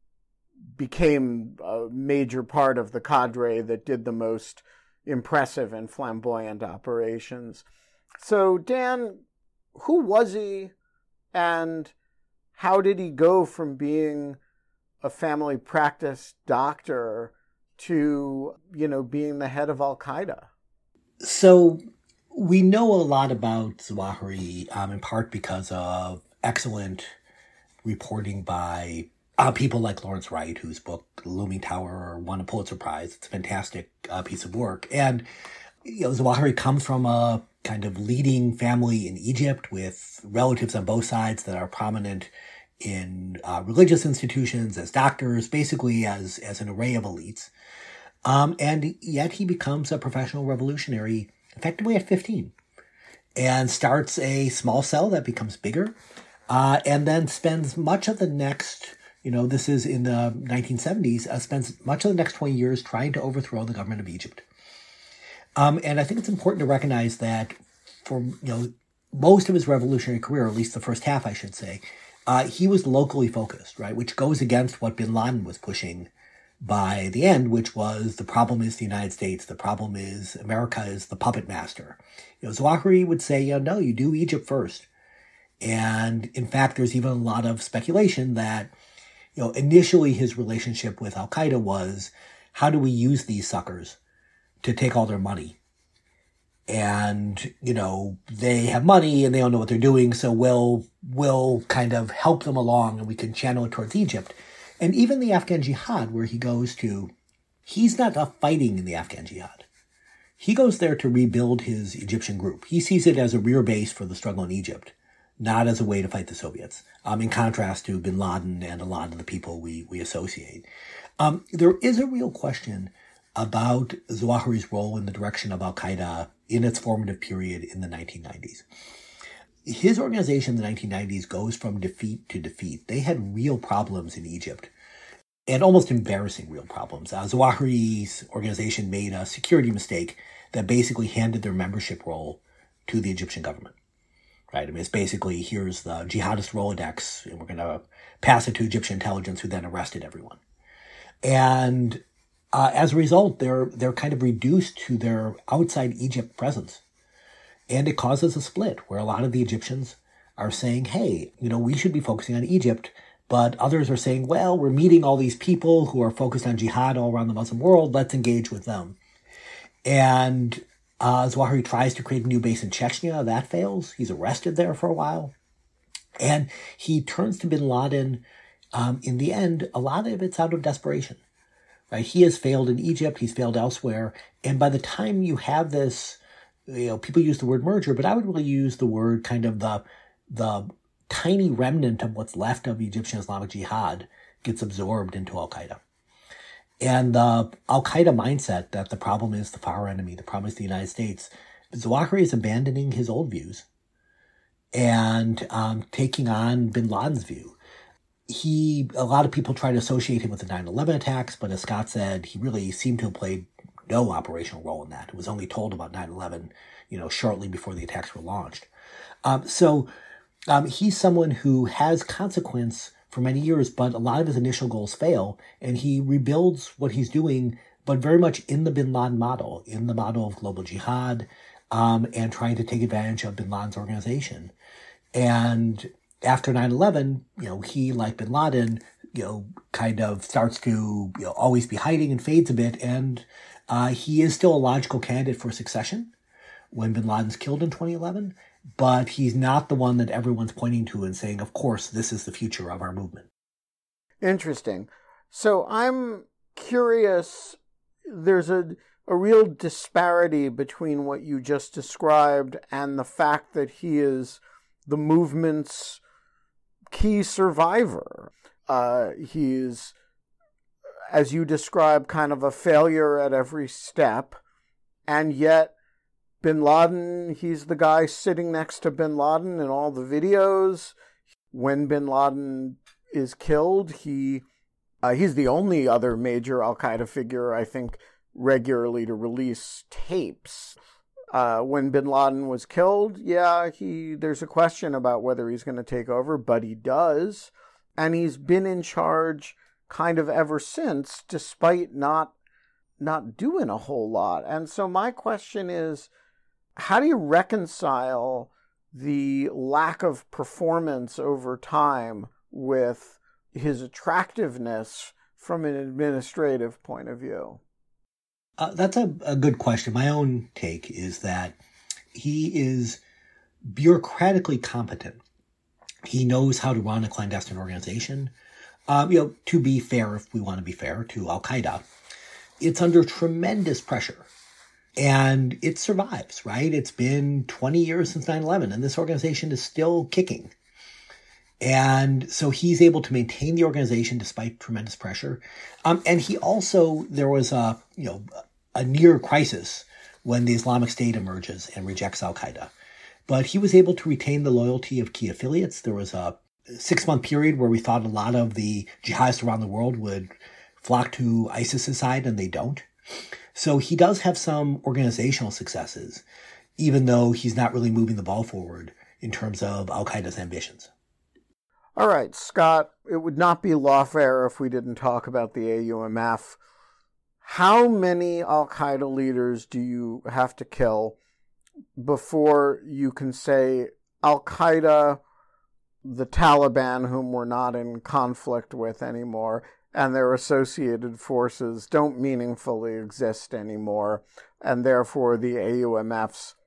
became a major part of the cadre that did the most impressive and flamboyant operations. So, Dan, who was he, and how did he go from being a family practice doctor to, you know, being the head of Al-Qaeda? So we know a lot about Zawahiri, um, in part because of excellent reporting by uh, people like Lawrence Wright, whose book Looming Tower won a Pulitzer Prize. It's a fantastic uh, piece of work. And, you know, Zawahiri comes from a kind of leading family in Egypt with relatives on both sides that are prominent in uh, religious institutions, as doctors, basically as, as an array of elites. Um, and yet he becomes a professional revolutionary effectively at fifteen and starts a small cell that becomes bigger uh, and then spends much of the next, you know, this is in the nineteen seventies, uh, spends much of the next twenty years trying to overthrow the government of Egypt. Um, and I think it's important to recognize that for, you know, most of his revolutionary career, or at least the first half, I should say, uh, he was locally focused, right? Which goes against what bin Laden was pushing by the end, which was the problem is the United States. The problem is America is the puppet master. You know, Zawahiri would say, you know, no, you do Egypt first. And in fact, there's even a lot of speculation that, you know, initially his relationship with Al-Qaeda was, how do we use these suckers to take all their money? And, you know, they have money and they don't know what they're doing, so we'll, we'll kind of help them along and we can channel it towards Egypt. And even the Afghan Jihad, where he goes to, he's not fighting in the Afghan Jihad. He goes there to rebuild his Egyptian group. He sees it as a rear base for the struggle in Egypt, not as a way to fight the Soviets, um, in contrast to bin Laden and a lot of the people we, we associate. Um, there is a real question about Zawahiri's role in the direction of Al-Qaeda in its formative period in the nineteen nineties. His organization in the nineteen nineties goes from defeat to defeat. They had real problems in Egypt, and almost embarrassing real problems. Uh, Zawahiri's organization made a security mistake that basically handed their membership role to the Egyptian government. Right? I mean, it's basically, here's the jihadist Rolodex, and we're going to pass it to Egyptian intelligence, who then arrested everyone. And Uh, as a result, they're they're kind of reduced to their outside Egypt presence. And it causes a split where a lot of the Egyptians are saying, hey, you know, we should be focusing on Egypt. But others are saying, well, we're meeting all these people who are focused on jihad all around the Muslim world. Let's engage with them. And Uh, Zawahiri tries to create a new base in Chechnya. That fails. He's arrested there for a while. And he turns to bin Laden. Um, in the end, a lot of it's out of desperation. Right? He has failed in Egypt. He's failed elsewhere. And by the time you have this, you know, people use the word merger, but I would really use the word kind of the the tiny remnant of what's left of Egyptian Islamic Jihad gets absorbed into Al-Qaeda. And the Al-Qaeda mindset that the problem is the far enemy, the problem is the United States, Zawahiri is abandoning his old views and um, taking on bin Laden's view. He, a lot of people try to associate him with the nine eleven attacks, but as Scott said, he really seemed to have played no operational role in that. It was only told about nine eleven, you know, shortly before the attacks were launched. Um, so um, he's someone who has consequence for many years, but a lot of his initial goals fail, and he rebuilds what he's doing, but very much in the bin Laden model, in the model of global jihad, um, and trying to take advantage of bin Laden's organization. And after nine eleven, you know, he, like bin Laden, you know, kind of starts to, you know, always be hiding and fades a bit, and uh, he is still a logical candidate for succession when bin Laden's killed in twenty eleven, but he's not the one that everyone's pointing to and saying, of course, this is the future of our movement. Interesting. So I'm curious, there's a, a real disparity between what you just described and the fact that he is the movement's key survivor. Uh, he's, as you describe, kind of a failure at every step, and yet bin Laden, he's the guy sitting next to bin Laden in all the videos. When bin Laden is killed, he uh, he's the only other major Al-Qaeda figure, I think, regularly to release tapes. Uh, when bin Laden was killed, yeah, he there's a question about whether he's going to take over, but he does. And he's been in charge kind of ever since, despite not not doing a whole lot. And so my question is, how do you reconcile the lack of performance over time with his attractiveness from an administrative point of view? Uh, that's a, a good question. My own take is that he is bureaucratically competent. He knows how to run a clandestine organization. Um, you know, to be fair, if we want to be fair to Al-Qaeda, it's under tremendous pressure. And it survives, right? It's been twenty years since nine eleven, and this organization is still kicking. And so he's able to maintain the organization despite tremendous pressure. Um, and he also, there was a, you know, a near crisis when the Islamic State emerges and rejects Al-Qaeda. But he was able to retain the loyalty of key affiliates. There was a six-month period where we thought a lot of the jihadists around the world would flock to ISIS's side, and they don't. So he does have some organizational successes, even though he's not really moving the ball forward in terms of Al-Qaeda's ambitions. All right, Scott, it would not be lawfare if we didn't talk about the A U M F. How many Al-Qaeda leaders do you have to kill before you can say Al-Qaeda, the Taliban, whom we're not in conflict with anymore, and their associated forces don't meaningfully exist anymore, and therefore the A U M F's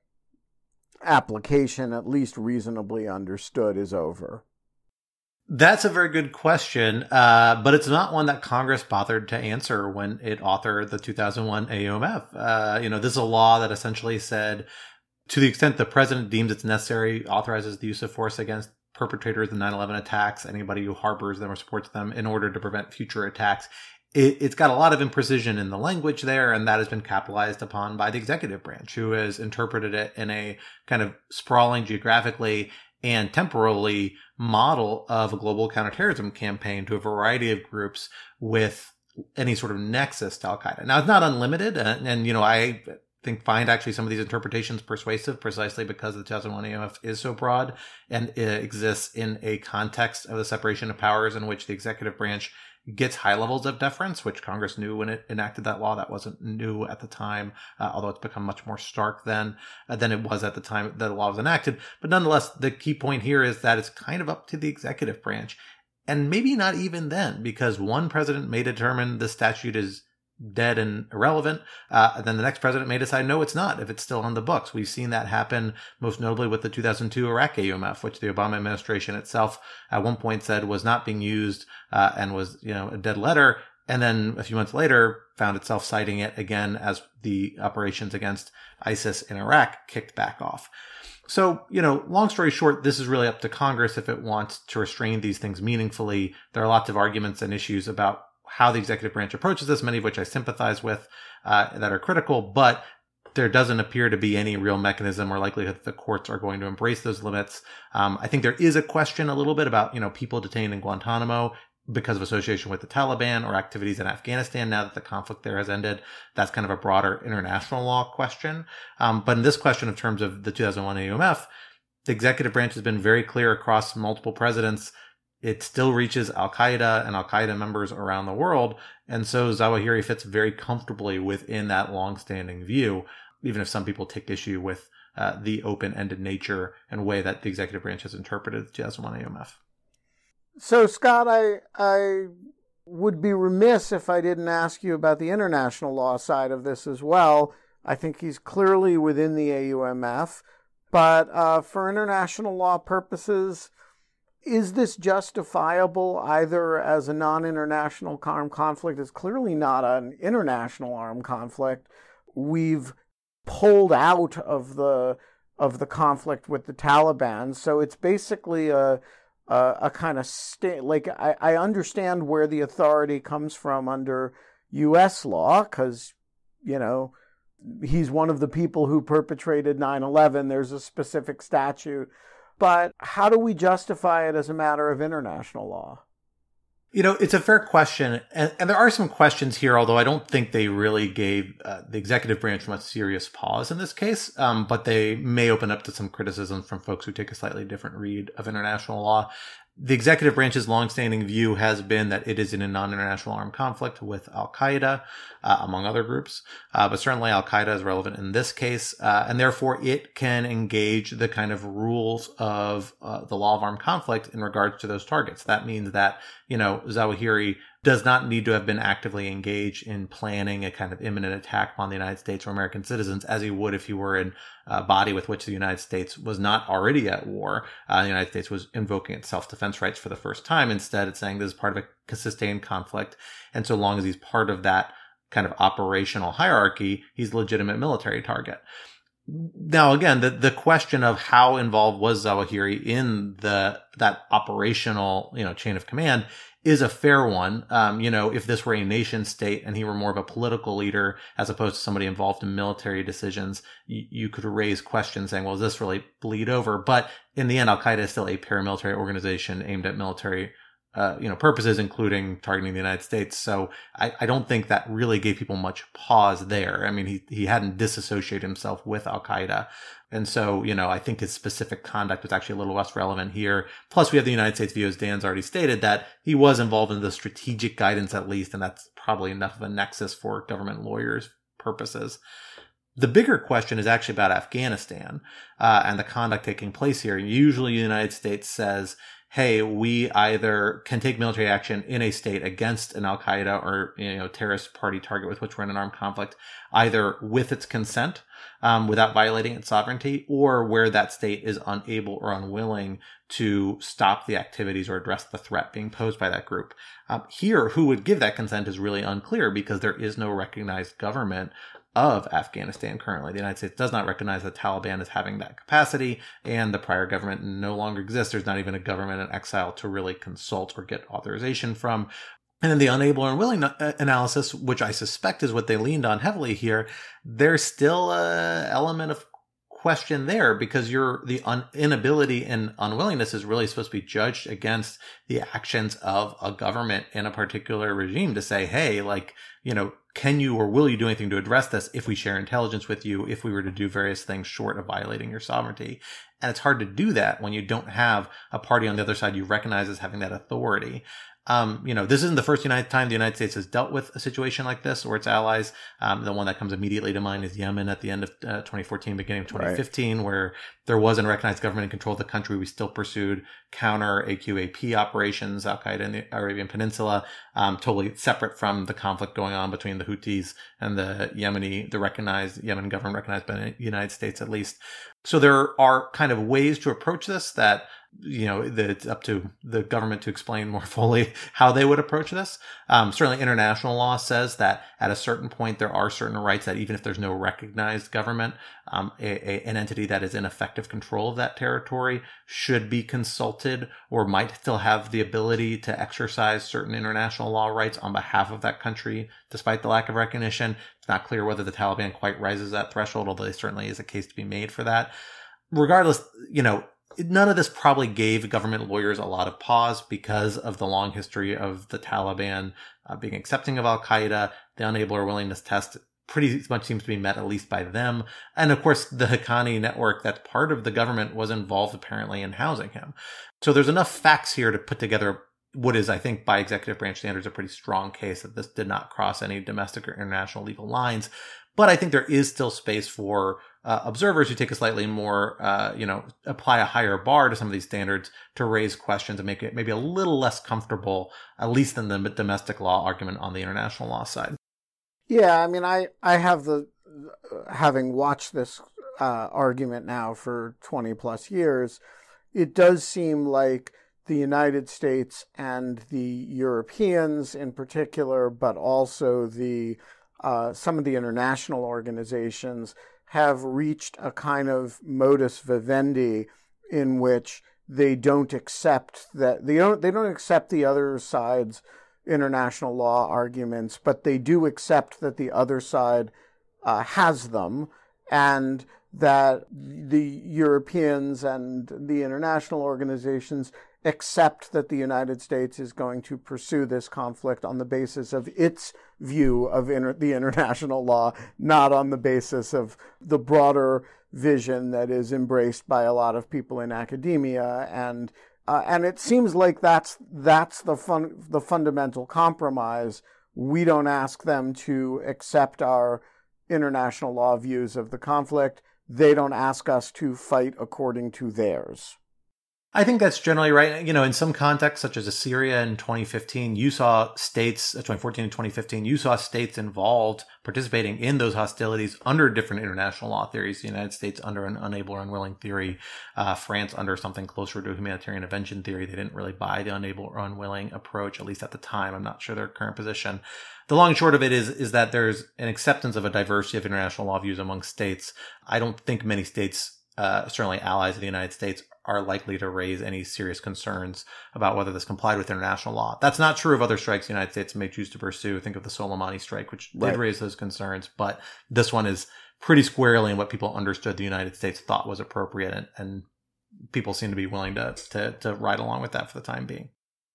application, at least reasonably understood, is over? That's a very good question, uh, but it's not one that Congress bothered to answer when it authored the two thousand one A U M F. Uh, you know, this is a law that essentially said, to the extent the president deems it's necessary, authorizes the use of force against perpetrators of the nine eleven attacks, anybody who harbors them or supports them, in order to prevent future attacks. It, it's got a lot of imprecision in the language there, and that has been capitalized upon by the executive branch, who has interpreted it in a kind of sprawling geographically and temporally model of a global counterterrorism campaign to a variety of groups with any sort of nexus to Al-Qaeda. Now, it's not unlimited, and, and you know, I think find actually some of these interpretations persuasive precisely because the two thousand one A U M F is so broad and it exists in a context of the separation of powers in which the executive branch gets high levels of deference, which Congress knew when it enacted that law. That wasn't new at the time, uh, although it's become much more stark then uh, than it was at the time that the law was enacted. But nonetheless, the key point here is that it's kind of up to the executive branch. And maybe not even then, because one president may determine the statute is dead and irrelevant, uh, then the next president may decide, no, it's not, if it's still on the books. We've seen that happen most notably with the two thousand two Iraq A U M F, which the Obama administration itself at one point said was not being used uh, and was, you know, a dead letter. And then a few months later found itself citing it again as the operations against ISIS in Iraq kicked back off. So, you know, long story short, this is really up to Congress if it wants to restrain these things meaningfully. There are lots of arguments and issues about how the executive branch approaches this, many of which I sympathize with, uh, that are critical, but there doesn't appear to be any real mechanism or likelihood that the courts are going to embrace those limits. Um, I think there is a question a little bit about, you know, people detained in Guantanamo because of association with the Taliban or activities in Afghanistan now that the conflict there has ended. That's kind of a broader international law question. Um, but in this question, in terms of the two thousand one A U M F, the executive branch has been very clear across multiple presidents. It still reaches Al-Qaeda and Al-Qaeda members around the world. And so Zawahiri fits very comfortably within that longstanding view, even if some people take issue with uh, the open-ended nature and way that the executive branch has interpreted the two thousand one A U M F. So, Scott, I I would be remiss if I didn't ask you about the international law side of this as well. I think he's clearly within the A U M F, but uh, for international law purposes, is this justifiable either as a non-international armed conflict? It's clearly not an international armed conflict. We've pulled out of the of the conflict with the Taliban, so it's basically a a, a kind of state. Like I, I understand where the authority comes from under U S law, because you know he's one of the people who perpetrated nine eleven. There's a specific statute. But how do we justify it as a matter of international law? You know, it's a fair question. And, and there are some questions here, although I don't think they really gave uh, the executive branch much serious pause in this case. Um, but they may open up to some criticism from folks who take a slightly different read of international law. The executive branch's longstanding view has been that it is in a non-international armed conflict with Al-Qaeda, uh, among other groups. Uh, but certainly Al-Qaeda is relevant in this case. Uh, and therefore it can engage the kind of rules of uh, the law of armed conflict in regards to those targets. That means that, you know, Zawahiri does not need to have been actively engaged in planning a kind of imminent attack upon the United States or American citizens, as he would if he were in a body with which the United States was not already at war. Uh, the United States was invoking its self-defense rights for the first time. Instead, it's saying this is part of a sustained conflict. And so long as he's part of that kind of operational hierarchy, he's a legitimate military target. Now, again, the, the question of how involved was Zawahiri in the, that operational, you know, chain of command is a fair one. Um, you know, if this were a nation state and he were more of a political leader as opposed to somebody involved in military decisions, you, you could raise questions saying, well, does this really bleed over? But in the end, Al-Qaeda is still a paramilitary organization aimed at military Uh, you know, purposes, including targeting the United States. So I, I don't think that really gave people much pause there. I mean, he, he hadn't disassociated himself with Al-Qaeda. And so, you know, I think his specific conduct was actually a little less relevant here. Plus, we have the United States view, as Dan's already stated, that he was involved in the strategic guidance at least, and that's probably enough of a nexus for government lawyers' purposes. The bigger question is actually about Afghanistan uh, and the conduct taking place here. Usually the United States says, hey, we either can take military action in a state against an Al-Qaeda or, you know, terrorist party target with which we're in an armed conflict, either with its consent, um, without violating its sovereignty, or where that state is unable or unwilling to stop the activities or address the threat being posed by that group. Um, here, who would give that consent is really unclear because there is no recognized government of Afghanistan currently. The United States does not recognize the Taliban as having that capacity, and the prior government no longer exists. There's not even a government in exile to really consult or get authorization from. And then the unable or unwilling analysis, which I suspect is what they leaned on heavily here, there's still an element of question there because your the un, inability and unwillingness is really supposed to be judged against the actions of a government in a particular regime to say, hey, like, you know, can you or will you do anything to address this if we share intelligence with you, if we were to do various things short of violating your sovereignty? And it's hard to do that when you don't have a party on the other side you recognize as having that authority. Um, you know, this isn't the first United time the United States has dealt with a situation like this or its allies. Um, the one that comes immediately to mind is Yemen at the end of uh, twenty fourteen, beginning of twenty fifteen, right, where there was an recognized government in control of the country. We still pursued counter A Q A P operations, Al-Qaeda in the Arabian Peninsula, um, totally separate from the conflict going on between the Houthis and the Yemeni, the recognized Yemen government recognized by the United States at least. So there are kind of ways to approach this that, you know, that it's up to the government to explain more fully how they would approach this. Um, certainly international law says that at a certain point, there are certain rights that even if there's no recognized government, um, a, a, an entity that is in effective control of that territory should be consulted or might still have the ability to exercise certain international law rights on behalf of that country, despite the lack of recognition. It's not clear whether the Taliban quite rises that threshold, although there certainly is a case to be made for that. Regardless, you know, none of this probably gave government lawyers a lot of pause because of the long history of the Taliban uh, being accepting of Al-Qaeda. The unable or willingness test pretty much seems to be met, at least by them. And of course, the Haqqani network that's part of the government was involved apparently in housing him. So there's enough facts here to put together what is, I think, by executive branch standards, a pretty strong case that this did not cross any domestic or international legal lines. But I think there is still space for uh, observers who take a slightly more, uh, you know, apply a higher bar to some of these standards to raise questions and make it maybe a little less comfortable, at least than the domestic law argument on the international law side. Yeah, I mean, I, I have the, having watched this uh, argument now for twenty plus years, it does seem like the United States and the Europeans in particular, but also the Uh, some of the international organizations have reached a kind of modus vivendi in which they don't accept that they don't they don't accept the other side's international law arguments, but they do accept that the other side uh, has them, and that the Europeans and the international organizations accept that the United States is going to pursue this conflict on the basis of its view of inter- the international law, not on the basis of the broader vision that is embraced by a lot of people in academia. And uh, and it seems like that's that's the fun the fundamental compromise. We don't ask them to accept our international law views of the conflict. They don't ask us to fight according to theirs. I think that's generally right. You know, in some contexts, such as Syria in twenty fifteen, you saw states, twenty fourteen and twenty fifteen, you saw states involved participating in those hostilities under different international law theories. The United States under an unable or unwilling theory, uh, France under something closer to a humanitarian intervention theory. They didn't really buy the unable or unwilling approach, at least at the time. I'm not sure their current position. The long and short of it is, is that there's an acceptance of a diversity of international law views among states. I don't think many states, uh, certainly allies of the United States, are likely to raise any serious concerns about whether this complied with international law. That's not true of other strikes the United States may choose to pursue. Think of the Soleimani strike, which did right. raise those concerns. But this one is pretty squarely in what people understood the United States thought was appropriate. And, and people seem to be willing to, to, to ride along with that for the time being.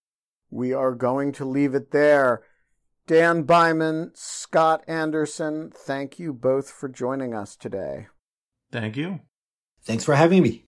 We are going to leave it there. Dan Byman, Scott Anderson, thank you both for joining us today. Thank you. Thanks for having me.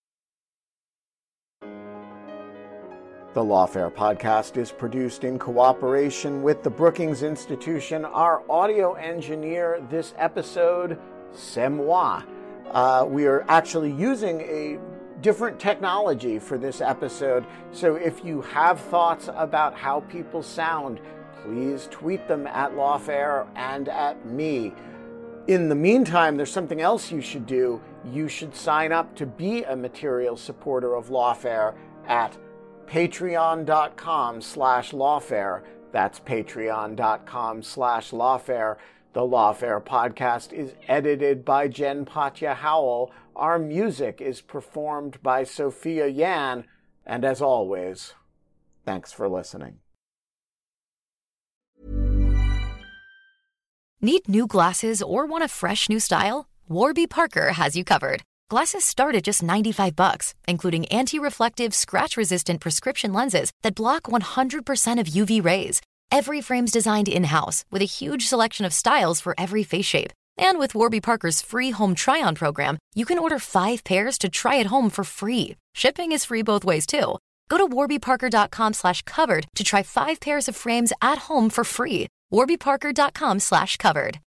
The Lawfare podcast is produced in cooperation with the Brookings Institution. Our audio engineer this episode, c'est moi. Uh, we are actually using a different technology for this episode, so if you have thoughts about how people sound, please tweet them at Lawfare and at me. In the meantime, there's something else you should do. You should sign up to be a material supporter of Lawfare at patreon.com slash lawfare. That's patreon.com slash lawfare. The Lawfare podcast is edited by Jen Patja Howell. Our music is performed by Sophia Yan. And as always, thanks for listening. Need new glasses or want a fresh new style? Warby Parker has you covered. Glasses start at just ninety-five bucks, including anti-reflective, scratch-resistant prescription lenses that block one hundred percent of U V rays. Every frame's designed in-house with a huge selection of styles for every face shape. And with Warby Parker's free home try-on program, you can order five pairs to try at home for free. Shipping is free both ways, too. Go to warbyparker.com slash covered to try five pairs of frames at home for free. warbyparker.com slash covered.